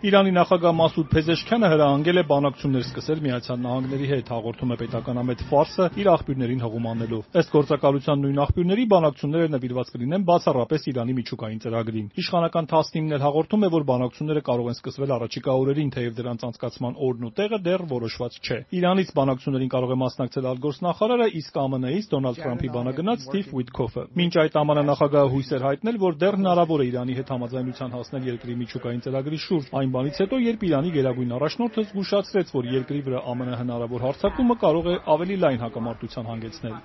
Իրանի նախագահ Մասուդ Փեզեշքյանը հրահանգել է բանակցություններ սկսել Միացյալ Նահանգների հետ, հաղորդում է պետականամետ Ֆարսը իր աղբյուրներին հղում անելով։ Ըստ գործակալության նույն աղբյուրների, բանակցությունները նվիրված կլինեն բացառապես Իրանի միջուկային ծրագրին։ Իշխանական TASS-ն էլ հաղորդում է, որ բանակցությունները կարող են սկսվել առաջիկա օրերին, թեև դրանց անցկացման օրն ու տեղը դեռ որոշված չէ։ Իրանից բանակցություններին կարող է մասնակցել արտգործնախարարը, իսկ ԱՄՆ-ից Դոնալդ Թրամփի բանագնաց Սթիվ Ուիթքոֆը։ Մինչ այդ ԱՄՆ նախագահը հույս էր հայտնել, որ դեռ հնարավոր է Իրանի հետ համաձայնության հասնել երկրի միջուկային ծրագրի շուրջ, այն բանից հետո, երբ Իրանի գերագույն առաջնորդը զգուշացրեց, որ երկրի վրա ԱՄՆ հնարավոր հարձակումը կարող է ավելի լայն հակամարտության հանգեցնել։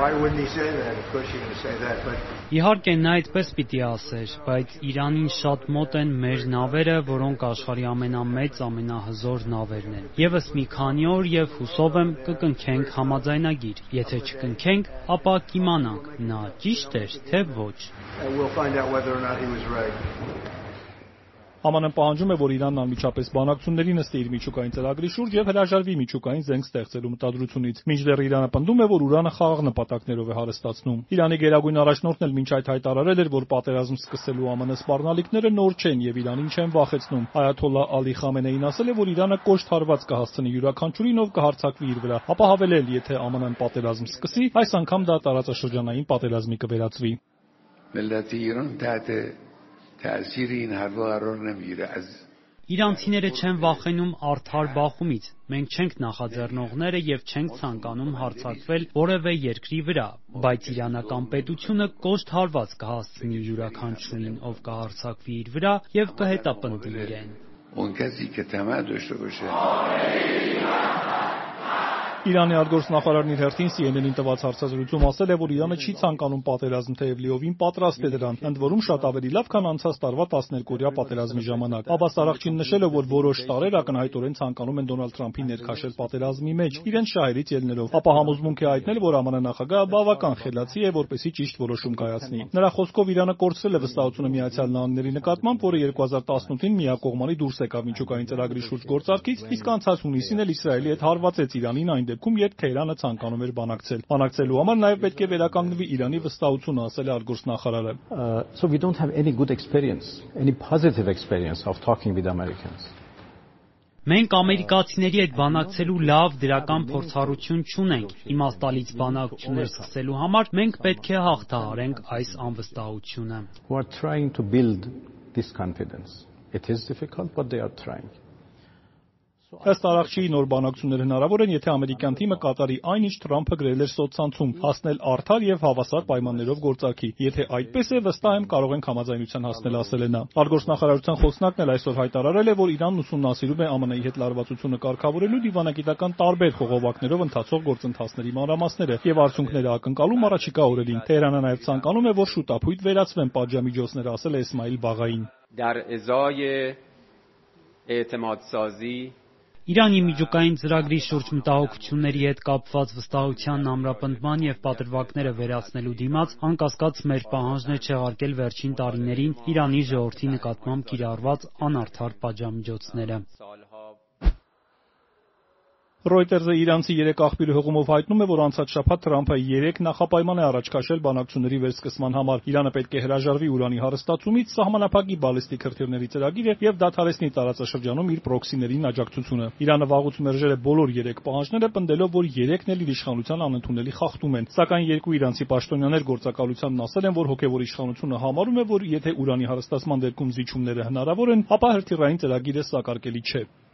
Իհարկե նա այդպես պիտի ասեր, բայց Իրանին շատ մոտ են մեր նավերը, որոնք աշխարհի ամենամեծ, ամենահզոր նավերն են։ Եվս մի քանի օր եւ հուսով եմ կկնքենք համաձայնագիր։ Եթե չկնքենք, ապա կիմանանք նա ճիշտ էր, թե ոչ։ ԱՄՆ-ն պահանջում է, որ Իրանն անմիջապես բանակցությունների նստի իր միջուկային ծրագրի շուրջ եւ հրաժարվի միջուկային զենք ստեղծելու մտադրությունից։ Մինչդեռ Իրանը պնդում է, որ ուրանը խաղաղ նպատակներով է հարստացնում։ Իրանի գերագույն առաջնորդն էլ մինչ այդ հայտարարել էր, որ պատերազմ սկսելու ԱՄՆ սպառնալիքները նոր չեն եւ Իրանին չեն վախեցնում։ Այաթոլլահ Ալի Խամենեին ասել է, որ Իրանը կոշտ հարված կհասցնի յուրաքանչյուրին, ով կհարձակվի իր վրա, ապա հավելել, եթե ԱՄՆ-ն պատերազմ սկսի, այս անգամ դա տարածաշրջանային պատերազմի կվերածվի։ Իրանցիները չեն վախենում արդար բախումից։ Մենք չենք նախաձեռնողները եւ չենք ցանկանում հարձակվել որևէ երկրի վրա, բայց իրանական պետությունը կոշտ հարված կհասցնի յուրաքանչյուրին, ով կհարձակվի իր վրա եւ կհետապնդի իրեն։ Իրանի արտգործնախարարն իր հերթին CNN-ին տված հարցազրույցում ասել է, որ Իրանը չի ցանկանում պատերազմ, թեև լիովին պատրաստ է դրան, ընդ որում շատ ավելի լավ, քան անցած տարվա 12-օրյա պատերազմի ժամանակ։ Աբբաս Արաղչին նշել է, որ որոշ տարրեր ակնհայտորեն ցանկանում են Դոնալդ Թրամփին ներքաշել պատերազմի մեջ, իրենց շահերից ելնելով, ապա համոզմունք է հայտնել, որ ԱՄՆ նախագահը բավական խելացի է, որպեսզի ճիշտ որոշում կայացնի։ Նրա խոսքով Իրանը կորցրել է վստահությունը Միացյալ Նահանգների նկատմամբ, որը 2018-ին միակողմանի դուրս եկավ միջուկային ծրագրի շուրջ գործարքից, իսկ անցած հունիսին էլ Իսրայելի հետ հարվածեց Իրանին այն դեպքում, երբ Թեհրանը ցանկանում էր բանակցել։ Բանակցելու համար նաև պետք է վերականգնվի Իրանի վստահությունը, ասել է արտգործնախարարը։ So we don't have any good experience, any positive experience of talking with Americans. Մենք ամերիկացիների հետ բանակցելու լավ դրական փորձառություն չունենք։ Իմաստալից բանակցություններ սկսելու համար մենք պետք է հաղթահարենք այս անվստահությունը։ Who are trying to build this confidence. It is difficult, but they are trying. Ըստ Արաղչիի նոր բանակցություններ հնարավոր են, եթե ամերիկյան թիմը կատարի այն, ինչ Թրամփը գրել էր սոցցանցում, հասնել արդար եւ հավասար պայմաններով գործարքի։ Եթե այդպես է, վստահ եմ կարող ենք համաձայնության հասնել, ասել է նա։ Արտգործնախարարության խոսնակն էլ այսօր հայտարարել է, որ Իրանն ուսումնասիրում է ԱՄՆ-ի հետ լարվածությունը կարգավորելու դիվանագիտական տարբեր խողովակներով ընթացող գործընթացների մանրամասները եւ արդյունքները ակնկալում առաջիկա օրերին։ Թեհրանը նաեւ ցանկանում է, որ շուտապույտ վերացվեն պատժամիջոցները, ասել է Էսմայիլ Բաղային։ Իրանի միջուկային ծրագրի շուրջ մտահոգությունների հետ կապված վստահության ամրապնդման եւ պատրվակները վերացնելու դիմաց, անկասկած մեր պահանջն է չեղարկել վերջին տարիներին Իրանի ժողովրդի նկատմամբ կիրառված անարդար պատժամիջոցները։ Reuters-ը իրանցի 3 աղբյուրի հղումով հայտնում է, որ անցած շաբաթ Թրամփը 3 նախապայման է առաջ քաշել բանակցությունների վերսկսման համար։ Իրանը պետք է հրաժարվի ուրանի հարստացումից, սահմանափակի բալիստիկ հրթիռների ծրագիրը եւ դադարեցնի տարածաշրջանում իր պրոքսիներին աջակցությունը։ Իրանը վաղուց մերժել է բոլոր 3 պահանջները, պնդելով, որ 3-ն էլ իր իշխանության անընդունելի խախտում են։ Սակայն 2 իրանցի պաշտոնյաներ գործակալությանն ասել են, որ հոգեվոր իշխանությունը համարում է, որ եթե ուրանի հարստացման դեպքում զիջումները հնարավոր են, ապա հրթիռային ծրագիրը սակարկելի չէ։